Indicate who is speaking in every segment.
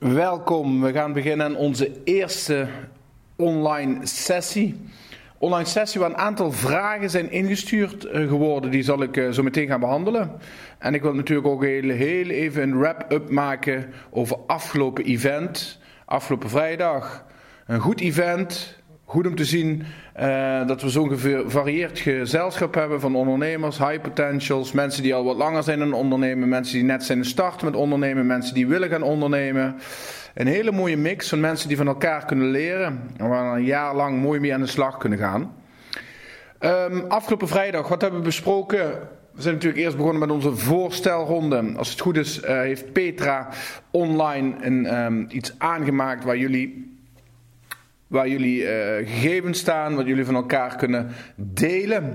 Speaker 1: Welkom, we gaan beginnen aan onze eerste online sessie. Online sessie waar een aantal vragen zijn ingestuurd geworden, die zal ik zo meteen gaan behandelen. En ik wil natuurlijk ook heel even een wrap-up maken over afgelopen event, afgelopen vrijdag. Een goed event, goed om te zien dat we zo'n gevarieerd gezelschap hebben van ondernemers, high potentials, mensen die al wat langer zijn aan het ondernemen, mensen die net zijn gestart met ondernemen, mensen die willen gaan ondernemen. Een hele mooie mix van mensen die van elkaar kunnen leren en waar een jaar lang mooi mee aan de slag kunnen gaan. Afgelopen vrijdag, wat hebben we besproken? We zijn natuurlijk eerst begonnen met onze voorstelronde. Als het goed is, heeft Petra online iets aangemaakt waar jullie gegevens staan, wat jullie van elkaar kunnen delen.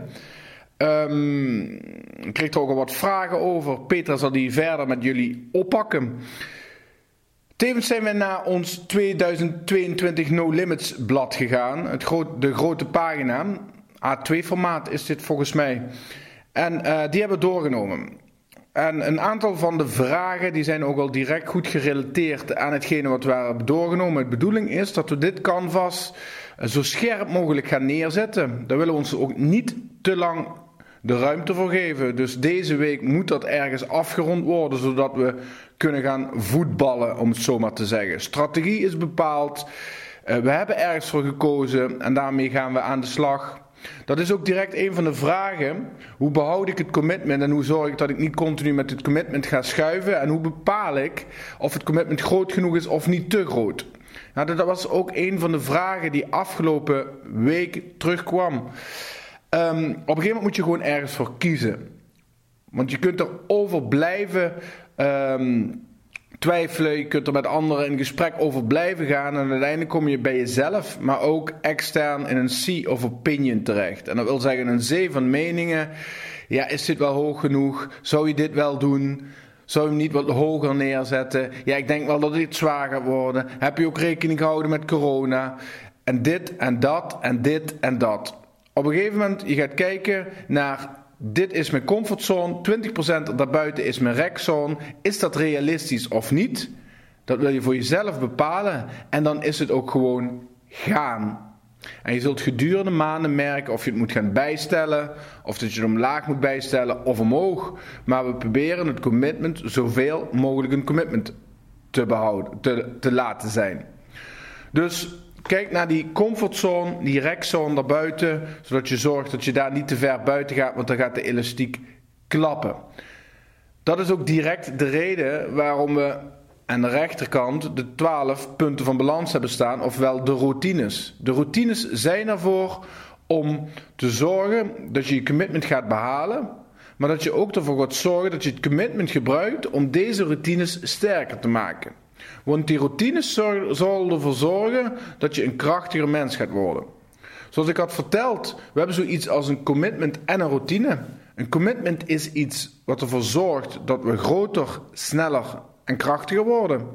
Speaker 1: Ik kreeg er ook al wat vragen over. Petra zal die verder met jullie oppakken. Tevens zijn we naar ons 2022 No Limits blad gegaan. De grote pagina. A2 formaat is dit volgens mij. En die hebben we doorgenomen. En een aantal van de vragen die zijn ook al direct goed gerelateerd aan hetgene wat we hebben doorgenomen. De bedoeling is dat we dit canvas zo scherp mogelijk gaan neerzetten. Daar willen we ons ook niet te lang de ruimte voor geven. Dus deze week moet dat ergens afgerond worden, zodat we kunnen gaan voetballen, om het zo maar te zeggen. Strategie is bepaald. We hebben ergens voor gekozen en daarmee gaan we aan de slag. Dat is ook direct een van de vragen. Hoe behoud ik het commitment en hoe zorg ik dat ik niet continu met het commitment ga schuiven? En hoe bepaal ik of het commitment groot genoeg is of niet te groot? Nou, dat was ook een van de vragen die afgelopen week terugkwam. Op een gegeven moment moet je gewoon ergens voor kiezen. Want je kunt erover blijven twijfelen, je kunt er met anderen in gesprek over blijven gaan en uiteindelijk kom je bij jezelf, maar ook extern in een sea of opinion terecht. En dat wil zeggen een zee van meningen. Ja, is dit wel hoog genoeg? Zou je dit wel doen? Zou je hem niet wat hoger neerzetten? Ja, ik denk wel dat dit zwaar gaat worden. Heb je ook rekening gehouden met corona? En dit en dat en dit en dat. Op een gegeven moment, je gaat kijken naar, dit is mijn comfortzone, 20% daarbuiten is mijn rekzone. Is dat realistisch of niet? Dat wil je voor jezelf bepalen en dan is het ook gewoon gaan. En je zult gedurende maanden merken of je het moet gaan bijstellen, of dat je het omlaag moet bijstellen of omhoog. Maar we proberen het commitment zoveel mogelijk een commitment te behouden, te laten zijn. Dus kijk naar die comfortzone, die rekzone daarbuiten, zodat je zorgt dat je daar niet te ver buiten gaat, want dan gaat de elastiek klappen. Dat is ook direct de reden waarom we aan de rechterkant de 12 punten van balans hebben staan, ofwel de routines. De routines zijn ervoor om te zorgen dat je je commitment gaat behalen, maar dat je ook ervoor gaat zorgen dat je het commitment gebruikt om deze routines sterker te maken. Want die routines zullen ervoor zorgen dat je een krachtiger mens gaat worden. Zoals ik had verteld, we hebben zoiets als een commitment en een routine. Een commitment is iets wat ervoor zorgt dat we groter, sneller en krachtiger worden.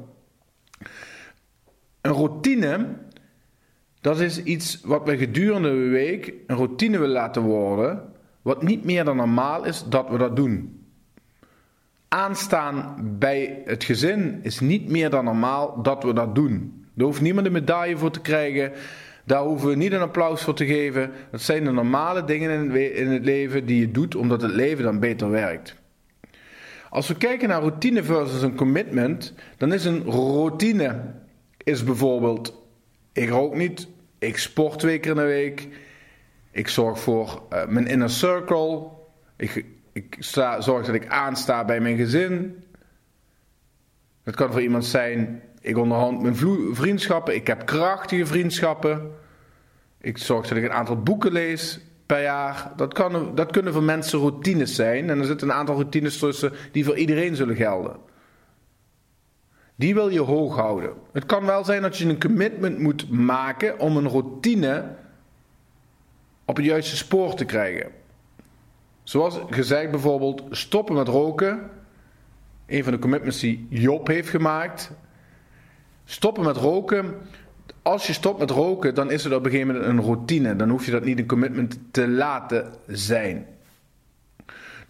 Speaker 1: Een routine, dat is iets wat we gedurende de week een routine willen laten worden, wat niet meer dan normaal is dat we dat doen. Aanstaan bij het gezin is niet meer dan normaal dat we dat doen. Daar hoeft niemand een medaille voor te krijgen. Daar hoeven we niet een applaus voor te geven. Dat zijn de normale dingen in het leven die je doet omdat het leven dan beter werkt. Als we kijken naar routine versus een commitment, dan is een routine is bijvoorbeeld, ik rook niet, ik sport 2 keer in de week, ik zorg voor mijn inner circle, ik zorg dat ik aansta bij mijn gezin. Dat kan voor iemand zijn, ik onderhoud mijn vriendschappen, ik heb krachtige vriendschappen. Ik zorg dat ik een aantal boeken lees per jaar. Dat kunnen voor mensen routines zijn. En er zitten een aantal routines tussen die voor iedereen zullen gelden. Die wil je hoog houden. Het kan wel zijn dat je een commitment moet maken om een routine op het juiste spoor te krijgen. Zoals gezegd bijvoorbeeld stoppen met roken. Een van de commitments die Job heeft gemaakt. Stoppen met roken. Als je stopt met roken, dan is het op een gegeven moment een routine. Dan hoef je dat niet een commitment te laten zijn.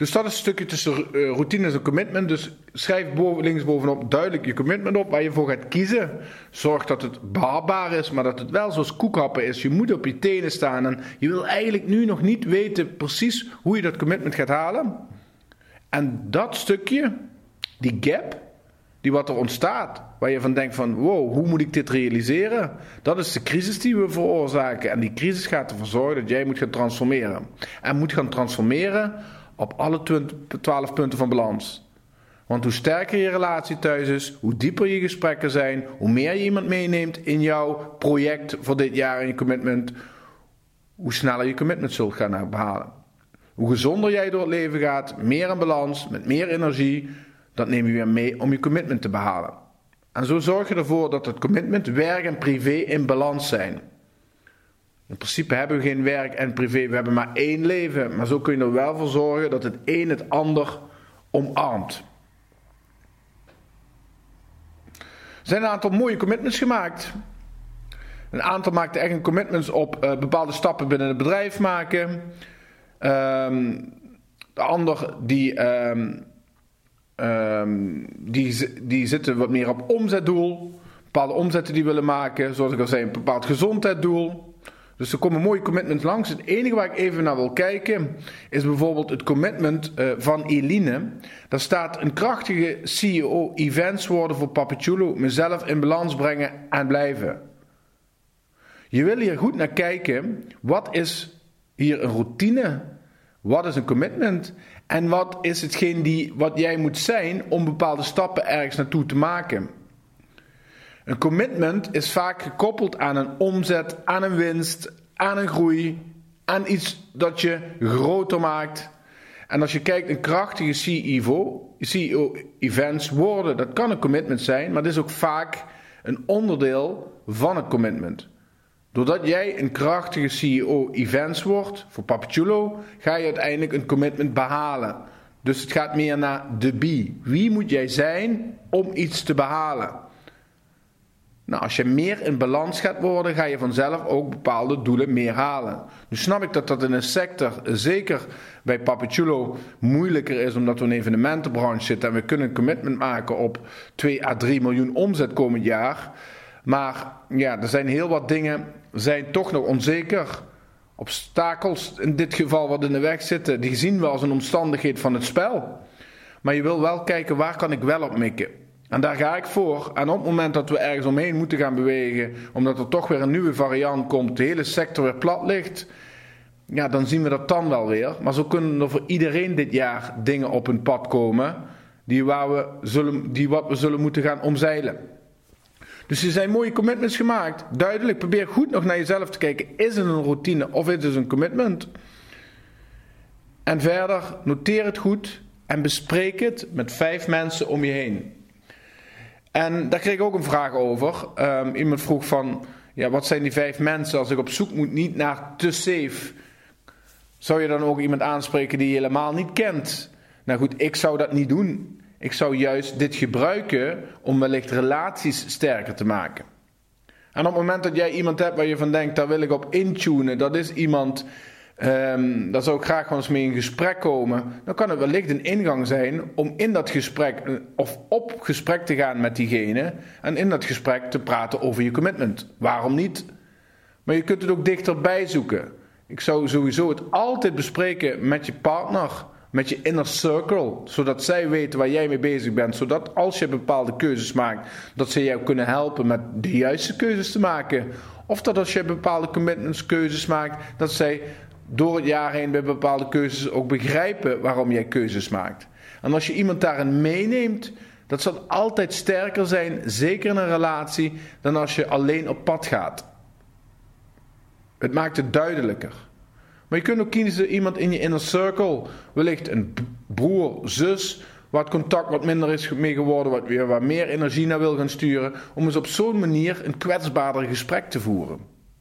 Speaker 1: Dus dat is een stukje tussen routines en commitment. Dus schrijf linksbovenop duidelijk je commitment op waar je voor gaat kiezen. Zorg dat het behapbaar is, maar dat het wel zoals koekhappen is. Je moet op je tenen staan en je wil eigenlijk nu nog niet weten precies hoe je dat commitment gaat halen. En dat stukje, die gap, die wat er ontstaat, waar je van denkt van wow, hoe moet ik dit realiseren? Dat is de crisis die we veroorzaken. En die crisis gaat ervoor zorgen dat jij moet gaan transformeren. En moet gaan transformeren op alle 12 punten van balans. Want hoe sterker je relatie thuis is, hoe dieper je gesprekken zijn, hoe meer je iemand meeneemt in jouw project voor dit jaar en je commitment, hoe sneller je commitment zult gaan behalen. Hoe gezonder jij door het leven gaat, meer in balans, met meer energie, dat neem je weer mee om je commitment te behalen. En zo zorg je ervoor dat het commitment, werk en privé in balans zijn. In principe hebben we geen werk en privé, we hebben maar één leven. Maar zo kun je er wel voor zorgen dat het een het ander omarmt. Er zijn een aantal mooie commitments gemaakt. Een aantal maakte echt een commitments op bepaalde stappen binnen het bedrijf maken. De ander die zitten wat meer op omzetdoel. Bepaalde omzetten die willen maken. Zoals ik al zei, een bepaald gezondheidsdoel. Dus er komen mooie commitments langs. Het enige waar ik even naar wil kijken is bijvoorbeeld het commitment van Eline. Daar staat een krachtige CEO events worden voor Papachulo. Mezelf in balans brengen en blijven. Je wil hier goed naar kijken. Wat is hier een routine? Wat is een commitment? En wat is hetgeen wat jij moet zijn om bepaalde stappen ergens naartoe te maken? Een commitment is vaak gekoppeld aan een omzet, aan een winst, aan een groei, aan iets dat je groter maakt. En als je kijkt, een krachtige CEO-events worden, dat kan een commitment zijn, maar het is ook vaak een onderdeel van het commitment. Doordat jij een krachtige CEO-events wordt, voor Papachulo, ga je uiteindelijk een commitment behalen. Dus het gaat meer naar de be. Wie moet jij zijn om iets te behalen? Nou, als je meer in balans gaat worden, ga je vanzelf ook bepaalde doelen meer halen. Nu snap ik dat dat in een sector, zeker bij Papachulo, moeilijker is, omdat we in een evenementenbranche zitten en we kunnen een commitment maken op 2 à 3 miljoen omzet komend jaar. Maar ja, er zijn heel wat dingen, zijn toch nog onzeker. Obstakels in dit geval wat in de weg zitten, die zien we als een omstandigheid van het spel. Maar je wil wel kijken, waar kan ik wel op mikken? En daar ga ik voor. En op het moment dat we ergens omheen moeten gaan bewegen, omdat er toch weer een nieuwe variant komt, de hele sector weer plat ligt, ja, dan zien we dat dan wel weer. Maar zo kunnen er voor iedereen dit jaar dingen op hun pad komen, die wat we zullen moeten gaan omzeilen. Dus er zijn mooie commitments gemaakt. Duidelijk, probeer goed nog naar jezelf te kijken. Is het een routine of is het een commitment? En verder, noteer het goed en bespreek het met 5 mensen om je heen. En daar kreeg ik ook een vraag over. Iemand vroeg van, ja, wat zijn die 5 mensen als ik op zoek moet niet naar te safe? Zou je dan ook iemand aanspreken die je helemaal niet kent? Nou goed, ik zou dat niet doen. Ik zou juist dit gebruiken om wellicht relaties sterker te maken. En op het moment dat jij iemand hebt waar je van denkt, daar wil ik op intunen, dat is iemand, daar zou ik graag wel eens mee in gesprek komen, dan kan het wellicht een ingang zijn om in dat gesprek, of op gesprek te gaan met diegene, en in dat gesprek te praten over je commitment. Waarom niet? Maar je kunt het ook dichterbij zoeken. Ik zou sowieso het altijd bespreken met je partner, met je inner circle, zodat zij weten waar jij mee bezig bent, zodat als je bepaalde keuzes maakt, dat ze jou kunnen helpen met de juiste keuzes te maken. Of dat als je bepaalde commitments keuzes maakt, dat zij door het jaar heen bij bepaalde keuzes ook begrijpen waarom jij keuzes maakt. En als je iemand daarin meeneemt, dat zal altijd sterker zijn, zeker in een relatie, dan als je alleen op pad gaat. Het maakt het duidelijker. Maar je kunt ook kiezen iemand in je inner circle, wellicht een broer, zus, waar het contact wat minder is mee geworden, waar meer energie naar wil gaan sturen, om eens op zo'n manier een kwetsbaarder gesprek te voeren.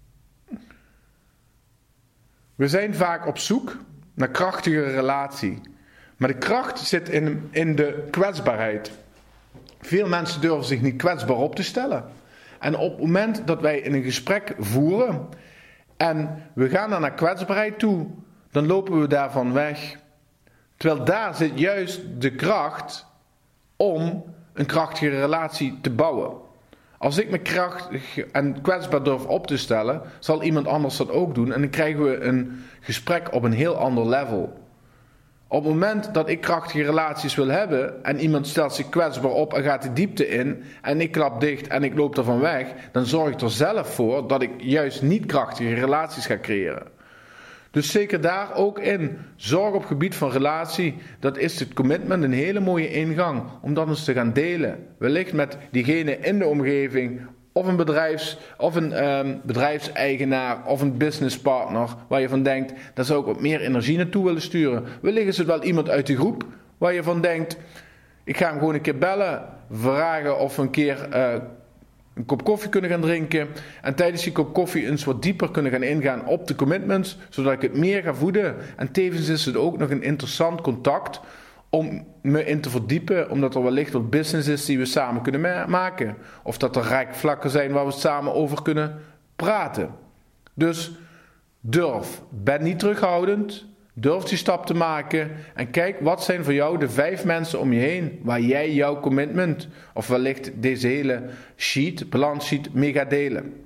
Speaker 1: We zijn vaak op zoek naar krachtige relatie, maar de kracht zit in de kwetsbaarheid. Veel mensen durven zich niet kwetsbaar op te stellen. En op het moment dat wij in een gesprek voeren en we gaan dan naar kwetsbaarheid toe, dan lopen we daarvan weg. Terwijl daar zit juist de kracht om een krachtige relatie te bouwen. Als ik me krachtig en kwetsbaar durf op te stellen, zal iemand anders dat ook doen. En dan krijgen we een gesprek op een heel ander level. Op het moment dat ik krachtige relaties wil hebben en iemand stelt zich kwetsbaar op en gaat de diepte in en ik klap dicht en ik loop ervan weg, dan zorg ik er zelf voor dat ik juist niet krachtige relaties ga creëren. Dus zeker daar ook in, zorg op gebied van relatie, dat is het commitment een hele mooie ingang om dat eens te gaan delen. Wellicht met diegene in de omgeving of een bedrijfseigenaar of een businesspartner waar je van denkt, daar zou ik wat meer energie naartoe willen sturen. Wellicht is het wel iemand uit de groep waar je van denkt, ik ga hem gewoon een keer bellen, vragen of we een keer een kop koffie kunnen gaan drinken en tijdens die kop koffie eens wat dieper kunnen gaan ingaan op de commitments, zodat ik het meer ga voeden. En tevens is het ook nog een interessant contact om me in te verdiepen, omdat er wellicht wat business is die we samen kunnen maken. Of dat er raakvlakken zijn waar we het samen over kunnen praten. Dus durf, ben niet terughoudend, durf die stap te maken en kijk wat zijn voor jou de 5 mensen om je heen waar jij jouw commitment of wellicht deze hele sheet, balance sheet, mee gaat delen.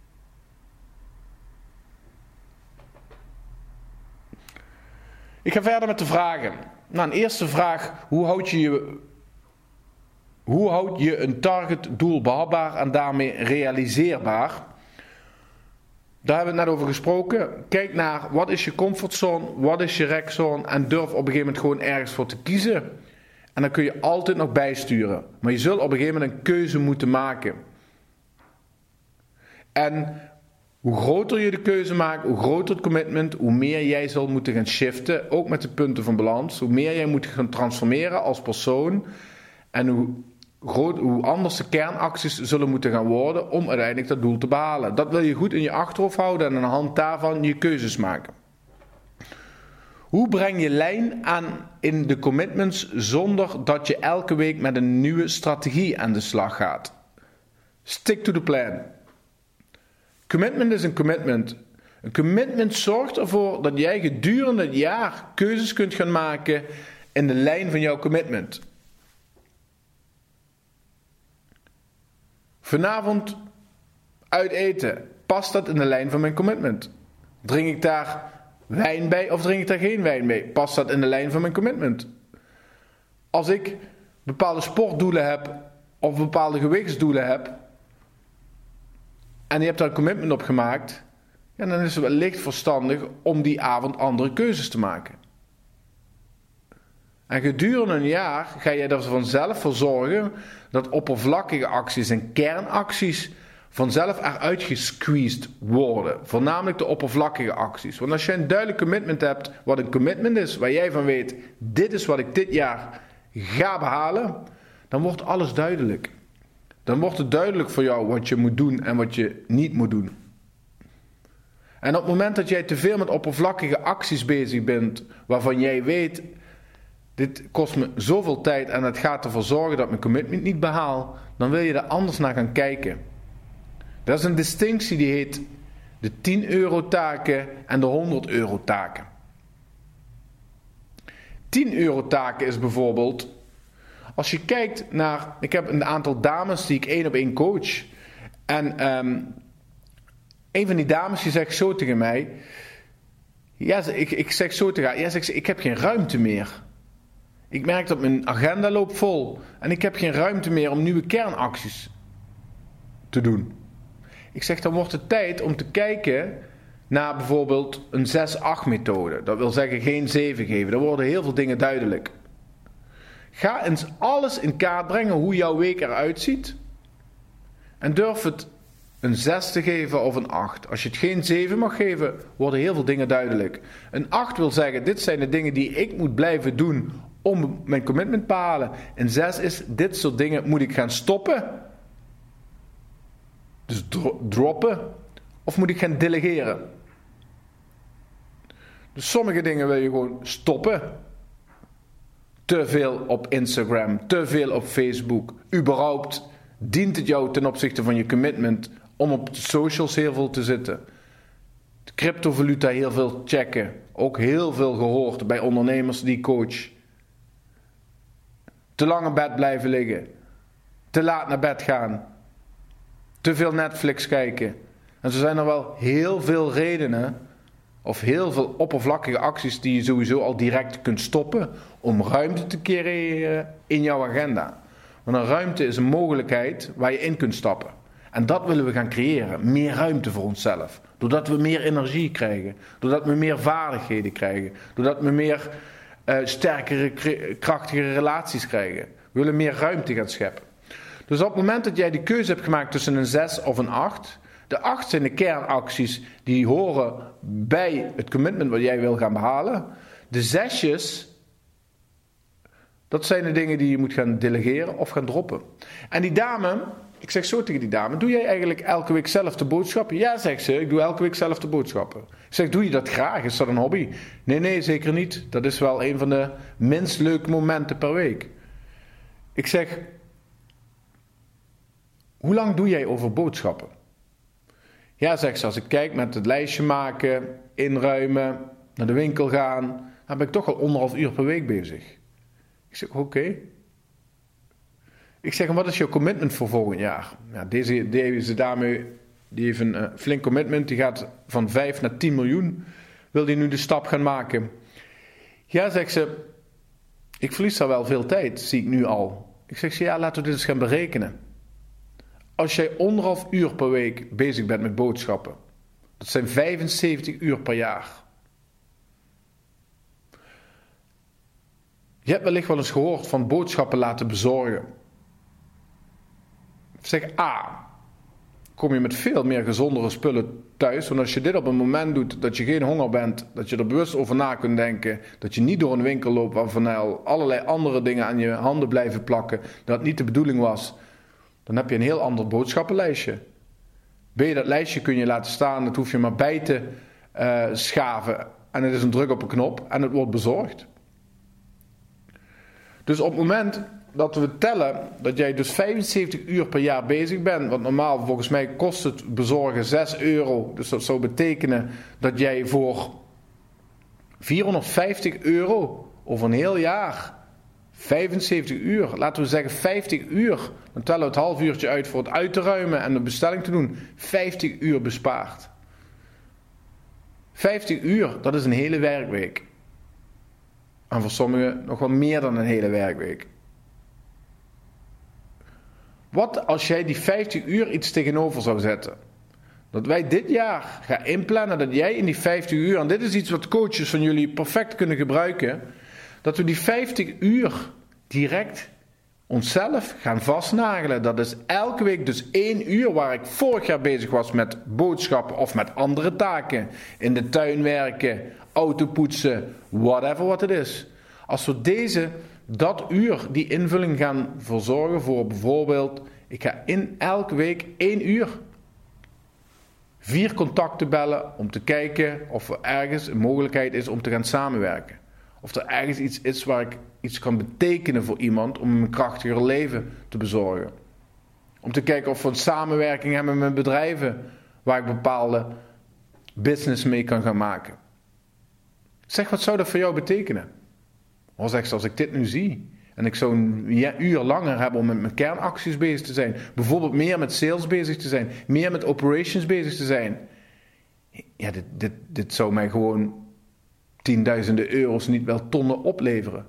Speaker 1: Ik ga verder met de vragen. Nou, een eerste vraag, hoe houd je een targetdoel behapbaar en daarmee realiseerbaar? Daar hebben we het net over gesproken. Kijk naar wat is je comfortzone, wat is je rekzone en durf op een gegeven moment gewoon ergens voor te kiezen. En dan kun je altijd nog bijsturen. Maar je zult op een gegeven moment een keuze moeten maken. En hoe groter je de keuze maakt, hoe groter het commitment, hoe meer jij zal moeten gaan shiften, ook met de punten van balans. Hoe meer jij moet gaan transformeren als persoon en hoe anders de kernacties zullen moeten gaan worden om uiteindelijk dat doel te behalen. Dat wil je goed in je achterhoofd houden en aan de hand daarvan je keuzes maken. Hoe breng je lijn aan in de commitments zonder dat je elke week met een nieuwe strategie aan de slag gaat? Stick to the plan. Commitment is een commitment. Een commitment zorgt ervoor dat jij gedurende het jaar keuzes kunt gaan maken in de lijn van jouw commitment. Vanavond uit eten. Past dat in de lijn van mijn commitment? Drink ik daar wijn bij of drink ik daar geen wijn bij? Past dat in de lijn van mijn commitment? Als ik bepaalde sportdoelen heb of bepaalde gewichtsdoelen heb en je hebt daar een commitment op gemaakt, ja, dan is het wellicht verstandig om die avond andere keuzes te maken. En gedurende een jaar ga je er vanzelf voor zorgen dat oppervlakkige acties en kernacties vanzelf eruit gesqueezed worden. Voornamelijk de oppervlakkige acties. Want als je een duidelijk commitment hebt, wat een commitment is, waar jij van weet, dit is wat ik dit jaar ga behalen, dan wordt alles duidelijk. Dan wordt het duidelijk voor jou wat je moet doen en wat je niet moet doen. En op het moment dat jij te veel met oppervlakkige acties bezig bent, waarvan jij weet, dit kost me zoveel tijd en het gaat ervoor zorgen dat ik mijn commitment niet behaal, dan wil je er anders naar gaan kijken. Dat is een distinctie die heet de 10 euro taken en de 100 euro taken. 10 euro taken is bijvoorbeeld, als je kijkt naar, ik heb een aantal dames die ik 1-op-1 coach. En een van die dames die zegt zo tegen mij, ja, ik zeg zo tegen haar, ja, zegt ze, ik heb geen ruimte meer. Ik merk dat mijn agenda loopt vol en ik heb geen ruimte meer om nieuwe kernacties te doen. Ik zeg, dan wordt het tijd om te kijken naar bijvoorbeeld een 6-8 methode. Dat wil zeggen geen 7 geven, dan worden heel veel dingen duidelijk. Ga eens alles in kaart brengen hoe jouw week eruit ziet. En durf het een 6 te geven of een 8. Als je het geen 7 mag geven, worden heel veel dingen duidelijk. Een 8 wil zeggen, dit zijn de dingen die ik moet blijven doen om mijn commitment te behalen. Een 6 is, dit soort dingen moet ik gaan stoppen. Dus droppen. Of moet ik gaan delegeren. Dus sommige dingen wil je gewoon stoppen. Te veel op Instagram, te veel op Facebook. Überhaupt dient het jou ten opzichte van je commitment om op de socials heel veel te zitten. De cryptovaluta heel veel checken. Ook heel veel gehoord bij ondernemers die coach. Te lang in bed blijven liggen. Te laat naar bed gaan. Te veel Netflix kijken. En zo zijn er wel heel veel redenen, of heel veel oppervlakkige acties die je sowieso al direct kunt stoppen om ruimte te creëren in jouw agenda. Want een ruimte is een mogelijkheid waar je in kunt stappen. En dat willen we gaan creëren. Meer ruimte voor onszelf. Doordat we meer energie krijgen. Doordat we meer vaardigheden krijgen. Doordat we meer sterkere, krachtige relaties krijgen. We willen meer ruimte gaan scheppen. Dus op het moment dat jij die keuze hebt gemaakt tussen een 6 of een 8... De 8 zijn de kernacties die horen bij het commitment wat jij wil gaan behalen. De 6'jes, dat zijn de dingen die je moet gaan delegeren of gaan droppen. En die dame, ik zeg zo tegen die dame, doe jij eigenlijk elke week zelf de boodschappen? Ja, zegt ze, ik doe elke week zelf de boodschappen. Ik zeg, doe je dat graag? Is dat een hobby? Nee, zeker niet. Dat is wel een van de minst leuke momenten per week. Ik zeg, hoe lang doe jij over boodschappen? Ja, zegt ze, als ik kijk met het lijstje maken, inruimen, naar de winkel gaan, dan ben ik toch al 1,5 uur per week bezig. Ik zeg, oké. Ik zeg, en wat is jouw commitment voor volgend jaar? Ja, deze dame, die heeft een flink commitment, die gaat van 5 naar 10 miljoen, wil die nu de stap gaan maken. Ja, zegt ze, ik verlies daar wel veel tijd, zie ik nu al. Ik zeg, ja, laten we dit eens gaan berekenen. Als jij 1,5 uur per week bezig bent met boodschappen, dat zijn 75 uur per jaar. Je hebt wellicht wel eens gehoord van boodschappen laten bezorgen. Zeg A, kom je met veel meer gezondere spullen thuis. Want als je dit op een moment doet dat je geen honger bent, dat je er bewust over na kunt denken, dat je niet door een winkel loopt waarvan allerlei andere dingen aan je handen blijven plakken, dat niet de bedoeling was, dan heb je een heel ander boodschappenlijstje. Dat lijstje kun je laten staan, dat hoef je maar bij te schaven. En het is een druk op een knop en het wordt bezorgd. Dus op het moment dat we tellen dat jij dus 75 uur per jaar bezig bent, want normaal volgens mij kost het bezorgen 6 euro. Dus dat zou betekenen dat jij voor 450 euro over een heel jaar, 75 uur, laten we zeggen 50 uur, dan tellen we het half uurtje uit voor het uit te ruimen en de bestelling te doen, 50 uur bespaard. 50 uur, dat is een hele werkweek. En voor sommigen nog wel meer dan een hele werkweek. Wat als jij die 50 uur iets tegenover zou zetten? Dat wij dit jaar gaan inplannen dat jij in die 50 uur, en dit is iets wat coaches van jullie perfect kunnen gebruiken, dat we die 50 uur direct onszelf gaan vastnagelen. Dat is elke week dus 1 uur waar ik vorig jaar bezig was met boodschappen of met andere taken. In de tuin werken, auto poetsen, whatever wat het is. Als we dat uur, die invulling gaan verzorgen voor bijvoorbeeld, ik ga in elke week 1 uur 4 contacten bellen om te kijken of er ergens een mogelijkheid is om te gaan samenwerken. Of er ergens iets is waar ik iets kan betekenen voor iemand om een krachtiger leven te bezorgen. Om te kijken of we een samenwerking hebben met bedrijven waar ik bepaalde business mee kan gaan maken. Zeg, wat zou dat voor jou betekenen? Of zeg, als ik dit nu zie en ik zou een uur langer hebben om met mijn kernacties bezig te zijn. Bijvoorbeeld meer met sales bezig te zijn. Meer met operations bezig te zijn. Ja, dit zou mij gewoon tienduizenden euro's, niet wel tonnen opleveren.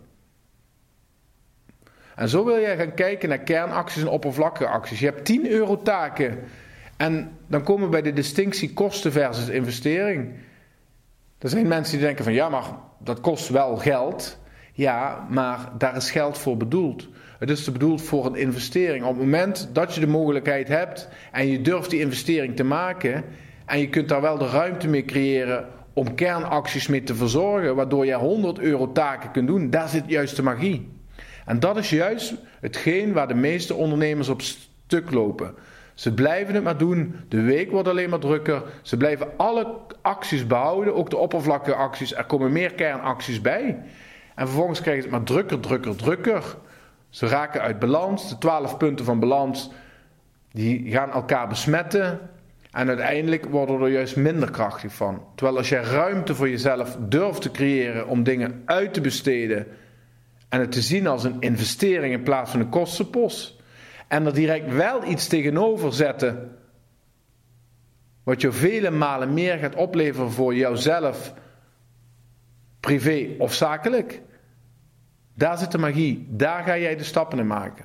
Speaker 1: En zo wil jij gaan kijken naar kernacties en oppervlakkige acties. Je hebt 10 euro taken. En dan komen we bij de distinctie kosten versus investering. Er zijn mensen die denken van ja, maar dat kost wel geld. Ja, maar daar is geld voor bedoeld. Het is bedoeld voor een investering. Op het moment dat je de mogelijkheid hebt en je durft die investering te maken en je kunt daar wel de ruimte mee creëren om kernacties mee te verzorgen, waardoor je 100 euro taken kunt doen, daar zit juist de magie. En dat is juist hetgeen waar de meeste ondernemers op stuk lopen. Ze blijven het maar doen, de week wordt alleen maar drukker, ze blijven alle acties behouden, ook de oppervlakkige acties, er komen meer kernacties bij. En vervolgens krijgen ze het maar drukker. Ze raken uit balans, de 12 punten van balans, die gaan elkaar besmetten. En uiteindelijk worden we er juist minder krachtig van. Terwijl als je ruimte voor jezelf durft te creëren om dingen uit te besteden en het te zien als een investering in plaats van een kostenpost, en er direct wel iets tegenover zetten wat je vele malen meer gaat opleveren voor jouzelf, privé of zakelijk, daar zit de magie. Daar ga jij de stappen in maken.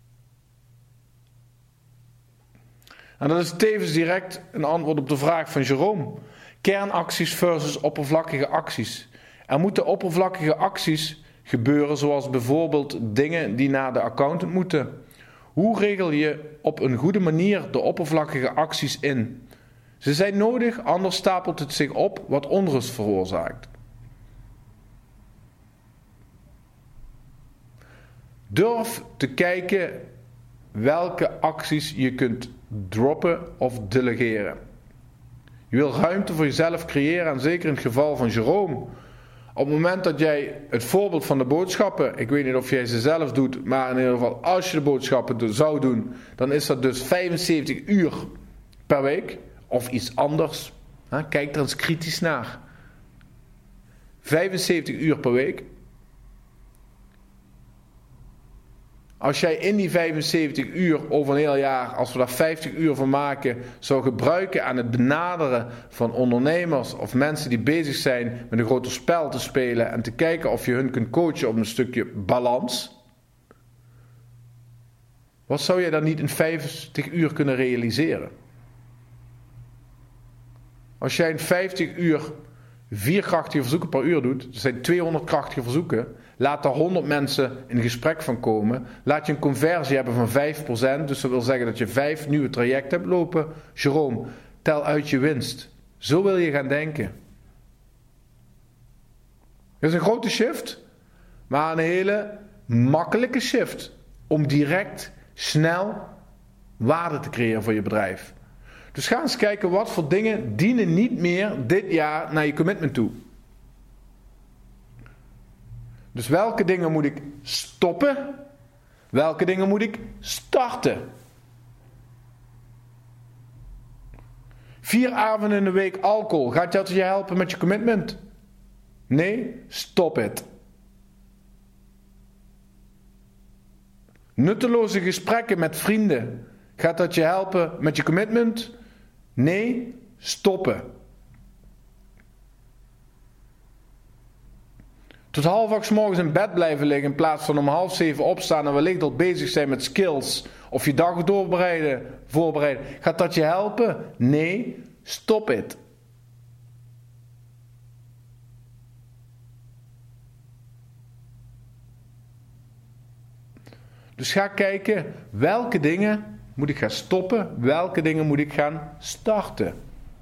Speaker 1: En dat is tevens direct een antwoord op de vraag van Jerome. Kernacties versus oppervlakkige acties. Er moeten oppervlakkige acties gebeuren, zoals bijvoorbeeld dingen die naar de accountant moeten. Hoe regel je op een goede manier de oppervlakkige acties in? Ze zijn nodig, anders stapelt het zich op wat onrust veroorzaakt. Durf te kijken welke acties je kunt droppen of delegeren. Je wil ruimte voor jezelf creëren, en zeker in het geval van Jerome. Op het moment dat jij het voorbeeld van de boodschappen, ik weet niet of jij ze zelf doet, maar in ieder geval als je de boodschappen zou doen, dan is dat dus 75 uur per week of iets anders. Kijk er eens kritisch naar. 75 uur per week. Als jij in die 75 uur over een heel jaar, als we daar 50 uur van maken, zou gebruiken aan het benaderen van ondernemers of mensen die bezig zijn met een groter spel te spelen en te kijken of je hun kunt coachen op een stukje balans, wat zou je dan niet in 50 uur kunnen realiseren? Als jij in 50 uur 4 krachtige verzoeken per uur doet, dat zijn 200 krachtige verzoeken, laat er 100 mensen in gesprek van komen. Laat je een conversie hebben van 5%. Dus dat wil zeggen dat je 5 nieuwe trajecten hebt lopen. Jerome, tel uit je winst. Zo wil je gaan denken. Dat is een grote shift. Maar een hele makkelijke shift. Om direct, snel waarde te creëren voor je bedrijf. Dus ga eens kijken wat voor dingen dienen niet meer dit jaar naar je commitment toe. Dus welke dingen moet ik stoppen? Welke dingen moet ik starten? 4 avonden in de week alcohol. Gaat dat je helpen met je commitment? Nee, stop het. Nutteloze gesprekken met vrienden. Gaat dat je helpen met je commitment? Nee, stoppen. Tot 6:30 morgens in bed blijven liggen in plaats van om 6:30 opstaan en wellicht al bezig zijn met skills of je dag voorbereiden. Gaat dat je helpen? Nee, stop het. Dus ga kijken welke dingen moet ik gaan stoppen, welke dingen moet ik gaan starten.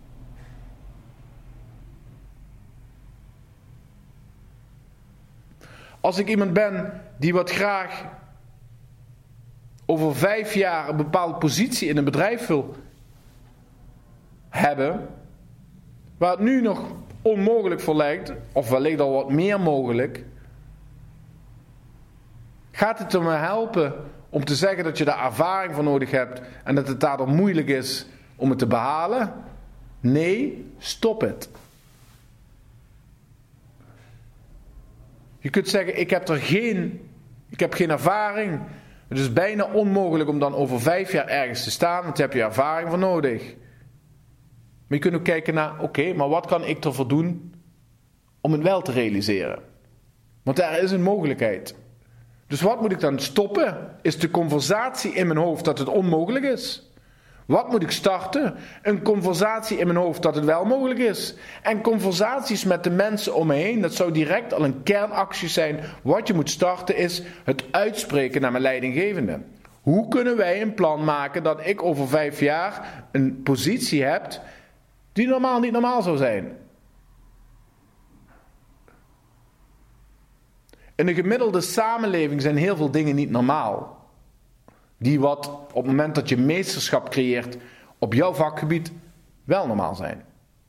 Speaker 1: Als ik iemand ben die wat graag over 5 jaar een bepaalde positie in een bedrijf wil hebben, waar het nu nog onmogelijk voor lijkt, of wellicht al wat meer mogelijk, gaat het er me helpen om te zeggen dat je daar ervaring voor nodig hebt en dat het daardoor moeilijk is om het te behalen? Nee, stop het. Je kunt zeggen, ik heb geen ervaring. Het is bijna onmogelijk om dan over 5 jaar ergens te staan, want daar heb je ervaring voor nodig. Maar je kunt ook kijken naar, oké, maar wat kan ik ervoor doen om het wel te realiseren? Want daar is een mogelijkheid. Dus wat moet ik dan stoppen? Is de conversatie in mijn hoofd dat het onmogelijk is? Wat moet ik starten? Een conversatie in mijn hoofd dat het wel mogelijk is. En conversaties met de mensen om me heen, dat zou direct al een kernactie zijn. Wat je moet starten is het uitspreken naar mijn leidinggevende. Hoe kunnen wij een plan maken dat ik over 5 jaar een positie heb die normaal niet normaal zou zijn? In een gemiddelde samenleving zijn heel veel dingen niet normaal. Die wat op het moment dat je meesterschap creëert op jouw vakgebied wel normaal zijn.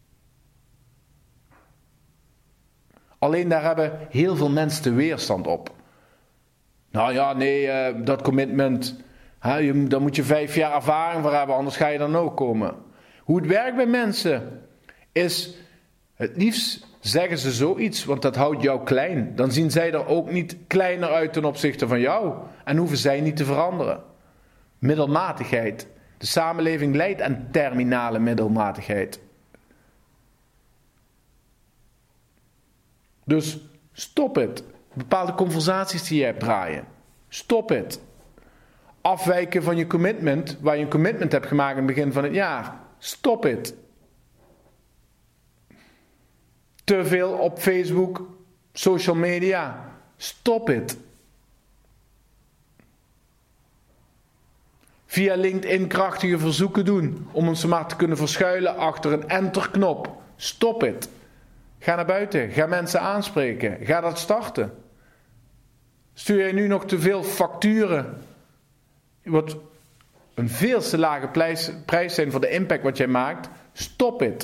Speaker 1: Alleen daar hebben heel veel mensen de weerstand op. Nou ja, nee, dat commitment, daar moet je 5 jaar ervaring voor hebben, anders ga je dan ook komen. Hoe het werkt bij mensen is, het liefst zeggen ze zoiets, want dat houdt jou klein. Dan zien zij er ook niet kleiner uit ten opzichte van jou en hoeven zij niet te veranderen. Middelmatigheid. De samenleving leidt aan terminale middelmatigheid. Dus stop het. Bepaalde conversaties die je hebt draaien. Stop het. Afwijken van je commitment, waar je een commitment hebt gemaakt in het begin van het jaar. Stop het. Te veel op Facebook, social media. Stop het. Via LinkedIn krachtige verzoeken doen om ze maar te kunnen verschuilen achter een enterknop. Stop het. Ga naar buiten. Ga mensen aanspreken. Ga dat starten. Stuur je nu nog te veel facturen? Wat een veel te lage prijs zijn voor de impact wat jij maakt. Stop het.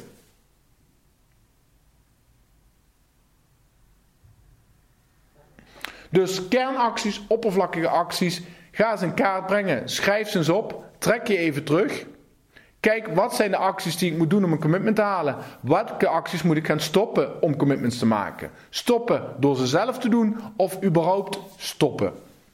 Speaker 1: Dus kernacties, oppervlakkige acties, ga ze in kaart brengen. Schrijf ze eens op. Trek je even terug. Kijk, wat zijn de acties die ik moet doen om een commitment te halen? Welke acties moet ik gaan stoppen om commitments te maken? Stoppen door ze zelf te doen of überhaupt stoppen?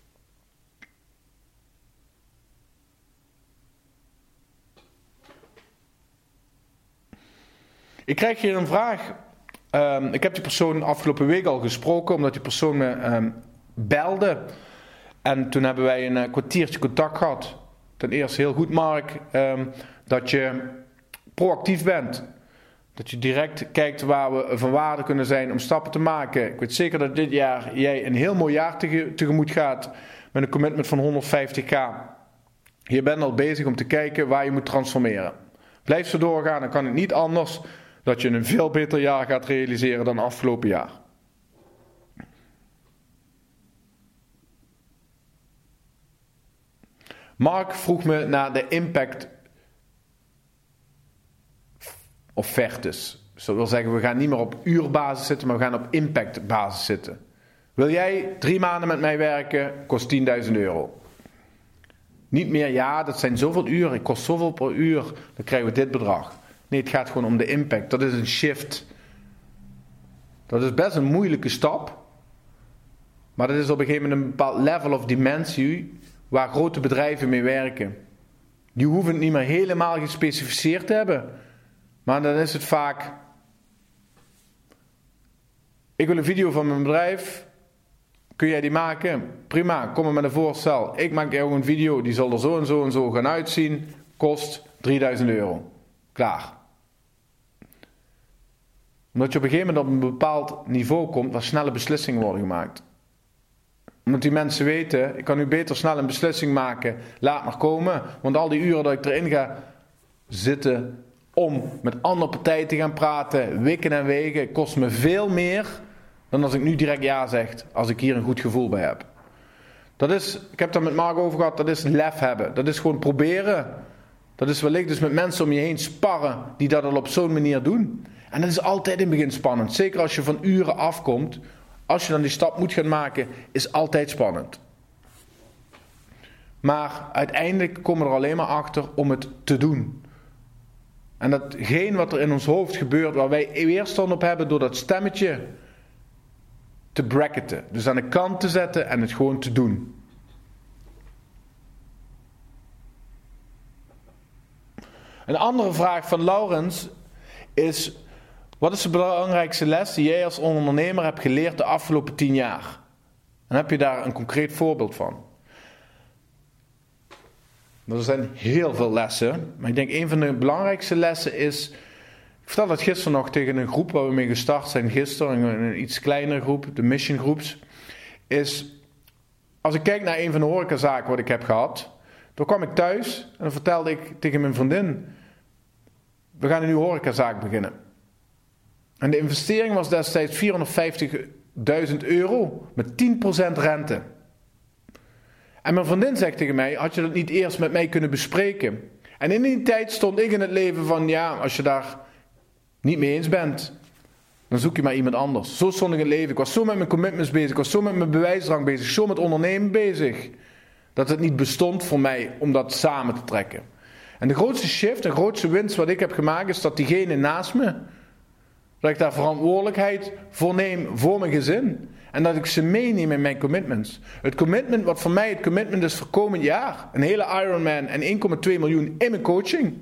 Speaker 1: Ik krijg hier een vraag. Ik heb die persoon afgelopen week al gesproken, omdat die persoon me belde. En toen hebben wij een kwartiertje contact gehad. Ten eerste heel goed, Mark, dat je proactief bent. Dat je direct kijkt waar we van waarde kunnen zijn om stappen te maken. Ik weet zeker dat dit jaar jij een heel mooi jaar tegemoet gaat met een commitment van 150k. Je bent al bezig om te kijken waar je moet transformeren. Blijf zo doorgaan, dan kan het niet anders dat je een veel beter jaar gaat realiseren dan afgelopen jaar. Mark vroeg me naar de impact offertes. Dus dat wil zeggen, we gaan niet meer op uurbasis zitten, maar we gaan op impactbasis zitten. Wil jij 3 maanden met mij werken, kost €10.000. Niet meer, ja, dat zijn zoveel uren, ik kost zoveel per uur, dan krijgen we dit bedrag. Nee, het gaat gewoon om de impact. Dat is een shift. Dat is best een moeilijke stap. Maar dat is op een gegeven moment een bepaald level of dimensie waar grote bedrijven mee werken. Die hoeven het niet meer helemaal gespecificeerd te hebben. Maar dan is het vaak: ik wil een video van mijn bedrijf. Kun jij die maken? Prima, kom maar met een voorstel. Ik maak jou een video, die zal er zo en zo en zo gaan uitzien. Kost €3.000. Klaar. Omdat je op een gegeven moment op een bepaald niveau komt waar snelle beslissingen worden gemaakt. Omdat die mensen weten, ik kan nu beter snel een beslissing maken, laat maar komen. Want al die uren dat ik erin ga zitten om met andere partijen te gaan praten, wikken en wegen, kost me veel meer dan als ik nu direct ja zeg, als ik hier een goed gevoel bij heb. Dat is, ik heb daar met Mark over gehad, dat is lef hebben. Dat is gewoon proberen. Dat is wellicht dus met mensen om je heen sparren die dat al op zo'n manier doen. En dat is altijd in het begin spannend. Zeker als je van uren afkomt. Als je dan die stap moet gaan maken, is altijd spannend. Maar uiteindelijk komen we er alleen maar achter om het te doen. En datgene wat er in ons hoofd gebeurt, waar wij weerstand op hebben door dat stemmetje te bracketen. Dus aan de kant te zetten en het gewoon te doen. Een andere vraag van Laurens is: wat is de belangrijkste les die jij als ondernemer hebt geleerd de afgelopen 10 jaar? En heb je daar een concreet voorbeeld van? Er zijn heel veel lessen, maar ik denk een van de belangrijkste lessen is: ik vertelde dat gisteren nog tegen een groep waar we mee gestart zijn gisteren, een iets kleinere groep, de Mission Groups, is, als ik kijk naar een van de horecazaken wat ik heb gehad, dan kwam ik thuis en dan vertelde ik tegen mijn vriendin: we gaan een nieuwe horecazaak beginnen. En de investering was destijds €450.000 met 10% rente. En mijn vriendin zegt tegen mij: had je dat niet eerst met mij kunnen bespreken? En in die tijd stond ik in het leven van: ja, als je daar niet mee eens bent, dan zoek je maar iemand anders. Zo stond ik in het leven. Ik was zo met mijn commitments bezig. Ik was zo met mijn bewijsdrang bezig. Zo met ondernemen bezig. Dat het niet bestond voor mij om dat samen te trekken. En de grootste shift, de grootste winst wat ik heb gemaakt, is dat diegene naast me, dat ik daar verantwoordelijkheid voor neem voor mijn gezin. En dat ik ze meeneem in mijn commitments. Het commitment wat voor mij het commitment is voor komend jaar. Een hele Ironman en 1,2 miljoen in mijn coaching.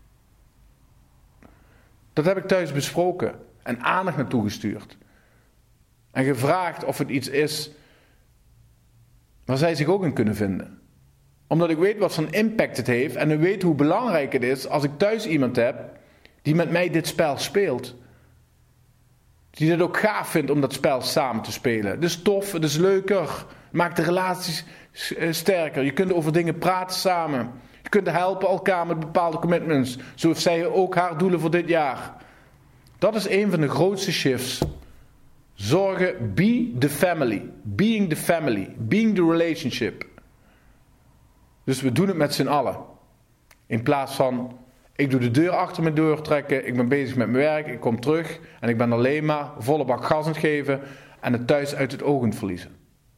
Speaker 1: Dat heb ik thuis besproken. En aandacht naartoe gestuurd. En gevraagd of het iets is waar zij zich ook in kunnen vinden. Omdat ik weet wat voor impact het heeft. En ik weet hoe belangrijk het is als ik thuis iemand heb die met mij dit spel speelt. Die het ook gaaf vindt om dat spel samen te spelen. Het is tof, het is leuker. Maakt de relaties sterker. Je kunt over dingen praten samen. Je kunt helpen elkaar met bepaalde commitments. Zo heeft zij ook haar doelen voor dit jaar. Dat is een van de grootste shifts. Zorgen, be the family. Being the family. Being the relationship. Dus we doen het met z'n allen. In plaats van, ik doe de deur achter me doortrekken, ik ben bezig met mijn werk, ik kom terug en ik ben alleen maar volle bak gas aan het geven en het thuis uit het oog aan het verliezen.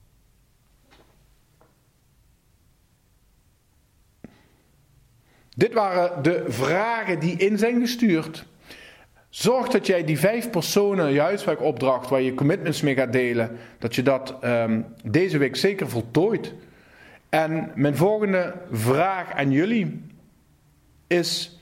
Speaker 1: Dit waren de vragen die in zijn gestuurd. Zorg dat jij die 5 personen, je huiswerkopdracht waar je commitments mee gaat delen, dat je dat deze week zeker voltooit. En mijn volgende vraag aan jullie is: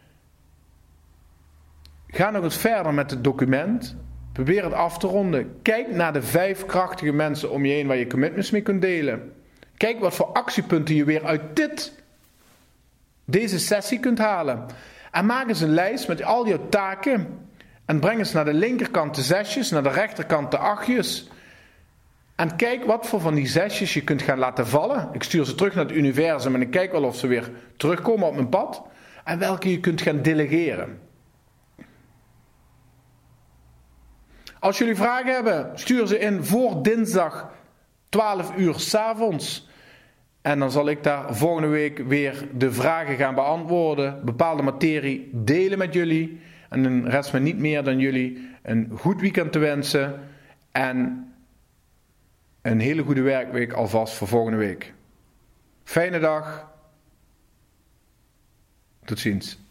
Speaker 1: ga nog eens verder met het document. Probeer het af te ronden. Kijk naar de 5 krachtige mensen om je heen waar je commitments mee kunt delen. Kijk wat voor actiepunten je weer uit deze sessie kunt halen. En maak eens een lijst met al jouw taken. En breng eens naar de linkerkant de 6'jes, naar de rechterkant de 8'jes. En kijk wat voor van die 6'jes je kunt gaan laten vallen. Ik stuur ze terug naar het universum en ik kijk wel of ze weer terugkomen op mijn pad. En welke je kunt gaan delegeren. Als jullie vragen hebben, stuur ze in voor dinsdag 12 uur 's avonds. En dan zal ik daar volgende week weer de vragen gaan beantwoorden. Bepaalde materie delen met jullie. En dan rest me niet meer dan jullie een goed weekend te wensen. En een hele goede werkweek alvast voor volgende week. Fijne dag. Tot ziens.